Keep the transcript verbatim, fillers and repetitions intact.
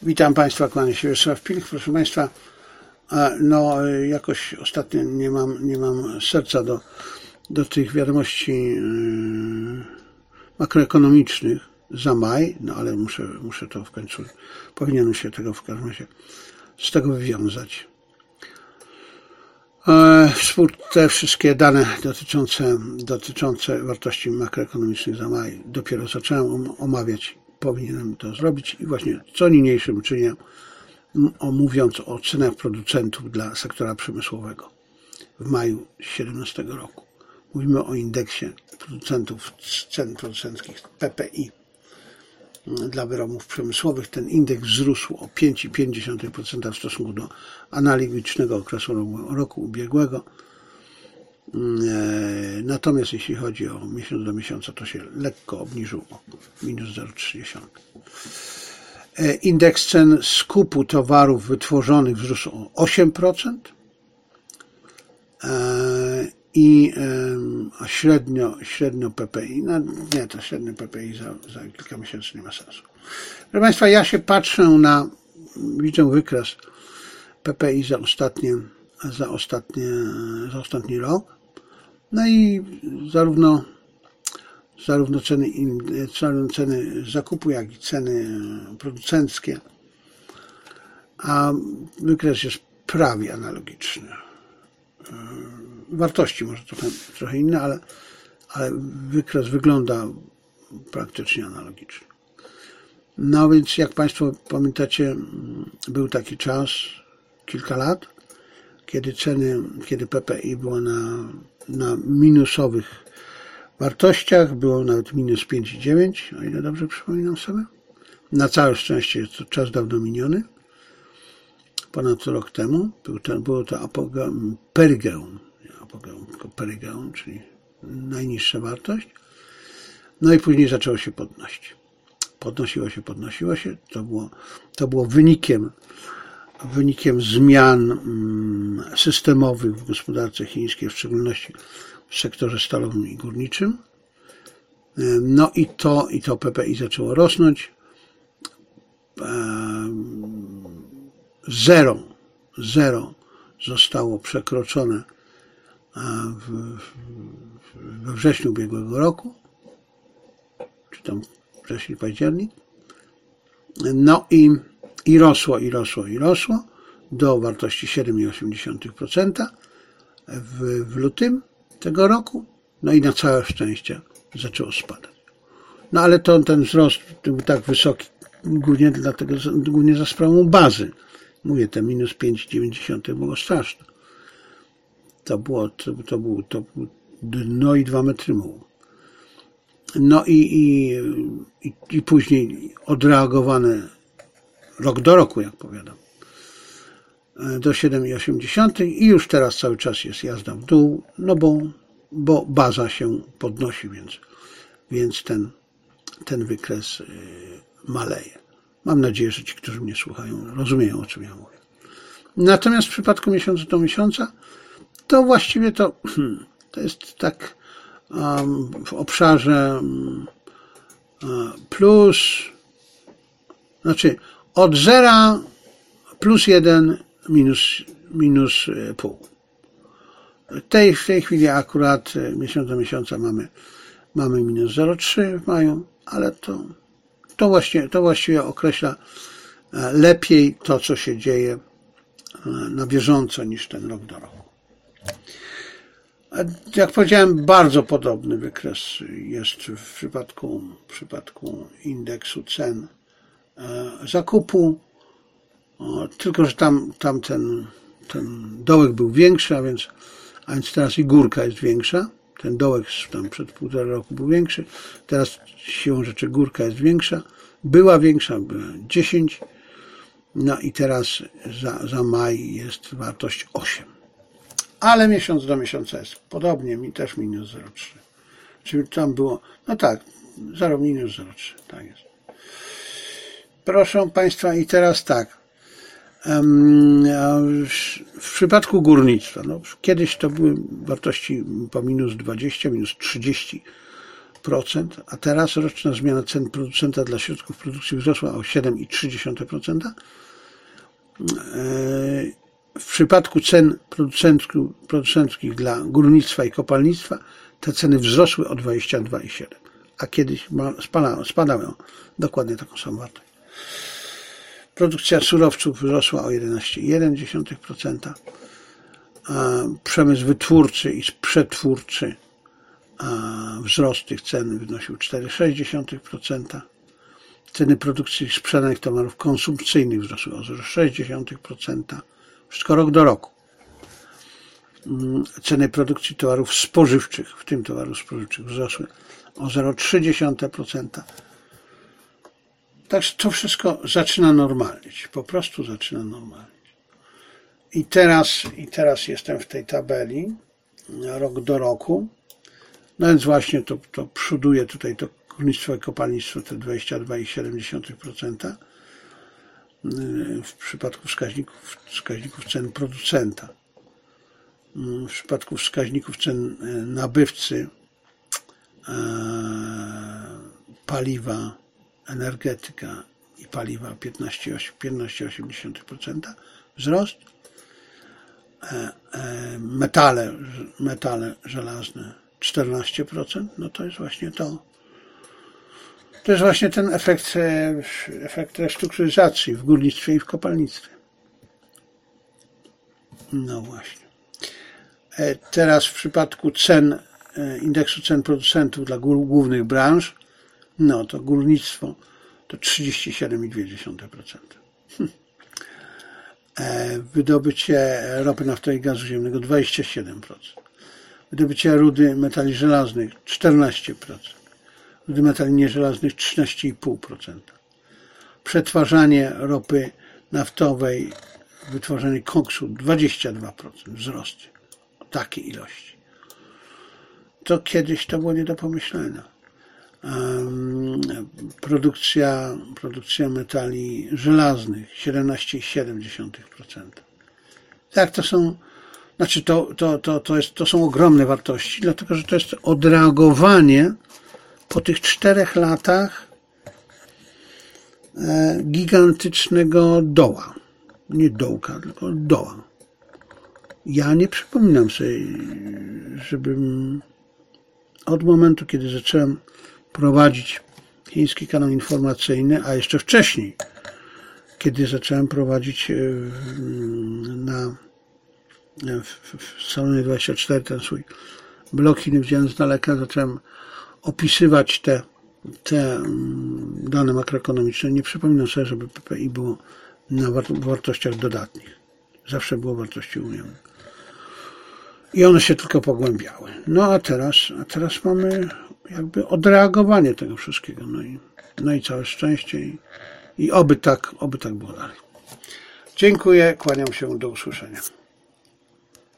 Witam Państwa, kłaniam się Wiesław Pilch. Proszę Państwa, no jakoś ostatnio nie mam, nie mam serca do, do tych wiadomości makroekonomicznych za maj, no ale muszę, muszę to w końcu, powinienem się tego w każdym razie z tego wywiązać. Te wszystkie dane dotyczące, dotyczące wartości makroekonomicznych za maj dopiero zacząłem omawiać. Powinienem to zrobić i właśnie co niniejszym czynię, mówiąc o cenach producentów dla sektora przemysłowego w maju siedemnastego roku. Mówimy o indeksie producentów, cen producenckich P P I dla wyrobów przemysłowych. Ten indeks wzrósł o pięć przecinek pięć procent w stosunku do analogicznego okresu roku ubiegłego. Natomiast jeśli chodzi o miesiąc do miesiąca, to się lekko obniżył o minus zero przecinek trzy. Indeks cen skupu towarów wytworzonych wzrósł o osiem procent i a średnio, średnio P P I, no nie, to średnio P P I za, za kilka miesięcy nie ma sensu. Proszę Państwa, ja się patrzę na, widzę wykres P P I za ostatnie, za ostatnie, za ostatni rok. No i zarówno, zarówno ceny, ceny zakupu, jak i ceny producenckie, a wykres jest prawie analogiczny. Wartości może trochę, trochę inne, ale, ale wykres wygląda praktycznie analogicznie. No więc jak Państwo pamiętacie, był taki czas, kilka lat, kiedy ceny, kiedy P P I było na, na minusowych wartościach, było nawet minus pięć przecinek dziewięć, o ile dobrze przypominam sobie. Na całe szczęście jest to czas dawno miniony. Ponad rok temu był ten, było to apogeum, perygeum, nie apogeum, tylko perygeum, czyli najniższa wartość. No i później zaczęło się podnosić. Podnosiło się, podnosiło się. To było, to było wynikiem wynikiem zmian systemowych w gospodarce chińskiej, w szczególności w sektorze stalowym i górniczym. No i to, i to P P I zaczęło rosnąć. Zero, zero zostało przekroczone w, we wrześniu ubiegłego roku, czy tam wrzesień, październik. No i I rosło, i rosło, i rosło do wartości siedem przecinek osiem procent w, w lutym tego roku. No i na całe szczęście zaczęło spadać. No ale to, ten wzrost był tak wysoki, głównie dlatego, głównie za sprawą bazy. Mówię, te minus pięć przecinek dziewięć było straszne. To było, to, to było, to było dno i dwa metry mułu. No i, i, i, i później odreagowane rok do roku, jak powiadam, do siedem przecinek osiem i już teraz cały czas jest jazda w dół, no bo, bo baza się podnosi, więc, więc ten, ten wykres maleje. Mam nadzieję, że ci, którzy mnie słuchają, rozumieją, o czym ja mówię. Natomiast w przypadku miesiąca do miesiąca, to właściwie to, to jest tak um, w obszarze um, plus, znaczy od zera plus jeden minus, minus pół. Tej, w tej chwili akurat miesiąc do miesiąca mamy, mamy minus zero przecinek trzy w maju, ale to, to, właśnie, to właściwie określa lepiej to, co się dzieje na bieżąco niż ten rok do roku. Jak powiedziałem, bardzo podobny wykres jest w przypadku, w przypadku indeksu cen zakupu, tylko że tam, tam ten, ten dołek był większy, a więc, a więc teraz i górka jest większa. Ten dołek tam przed półtora roku był większy, teraz siłą rzeczy górka jest większa, była większa, była dziesięć, no i teraz za, za maj jest wartość osiem. Ale miesiąc do miesiąca jest podobnie, mi też minus zero przecinek trzy. Czyli tam było, no tak, zero minus zero przecinek trzy, tak jest. Proszę Państwa, i teraz tak, w przypadku górnictwa, no, kiedyś to były wartości po minus dwadzieścia, minus trzydzieści procent, a teraz roczna zmiana cen producenta dla środków produkcji wzrosła o siedem przecinek trzy procent. W przypadku cen producenckich dla górnictwa i kopalnictwa te ceny wzrosły o dwadzieścia dwa przecinek siedem procent, a kiedyś spadały dokładnie taką samą wartość. Produkcja surowców wzrosła o jedenaście przecinek jeden procent, a przemysł wytwórczy i przetwórczy, a wzrost tych cen wynosił cztery przecinek sześć procent. Ceny produkcji sprzedanych towarów konsumpcyjnych wzrosły o zero przecinek sześć procent. Wszystko rok do roku. Ceny produkcji towarów spożywczych, w tym towarów spożywczych, wzrosły o zero przecinek trzy procent. Także to wszystko zaczyna normalnieć. Po prostu zaczyna normalnieć. I teraz, i teraz jestem w tej tabeli rok do roku. No więc właśnie to, to przoduje tutaj to górnictwo i kopalnictwo te dwadzieścia dwa przecinek siedem procent w przypadku wskaźników, wskaźników cen producenta. W przypadku wskaźników cen nabywcy, paliwa, energetyka i paliwa piętnaście przecinek osiem procent wzrost. Metale, metale żelazne czternaście procent, no to jest właśnie to. To jest właśnie ten efekt, efekt restrukturyzacji w górnictwie i w kopalnictwie. No właśnie. Teraz w przypadku cen, indeksu cen producentów dla głównych branż, no to górnictwo to trzydzieści siedem przecinek dwa procent. Wydobycie ropy naftowej i gazu ziemnego dwadzieścia siedem procent. Wydobycie rudy metali żelaznych czternaście procent. Rudy metali nieżelaznych trzynaście przecinek pięć procent. Przetwarzanie ropy naftowej, wytworzenie koksu dwadzieścia dwa procent wzrost o takiej ilości. To kiedyś to było nie do pomyślenia. Um, produkcja, produkcja metali żelaznych siedemnaście przecinek siedem procent. Tak, to są, znaczy to, to, to, to, jest, to są ogromne wartości, dlatego że to jest odreagowanie po tych czterech latach e, gigantycznego doła. Nie dołka, tylko doła. Ja nie przypominam sobie, żebym od momentu, kiedy zacząłem prowadzić chiński kanał informacyjny, a jeszcze wcześniej, kiedy zacząłem prowadzić na w, w Salonie dwadzieścia cztery ten swój blog Chiny widziałem z daleka, zacząłem opisywać te, te dane makroekonomiczne. Nie przypominam sobie, żeby P P I było na wartościach dodatnich. Zawsze było wartości ujemnych. I one się tylko pogłębiały. No a teraz, a teraz mamy jakby odreagowanie tego wszystkiego. No i, no i całe szczęście i, i oby tak, oby tak było dalej. Dziękuję, kłaniam się, do usłyszenia.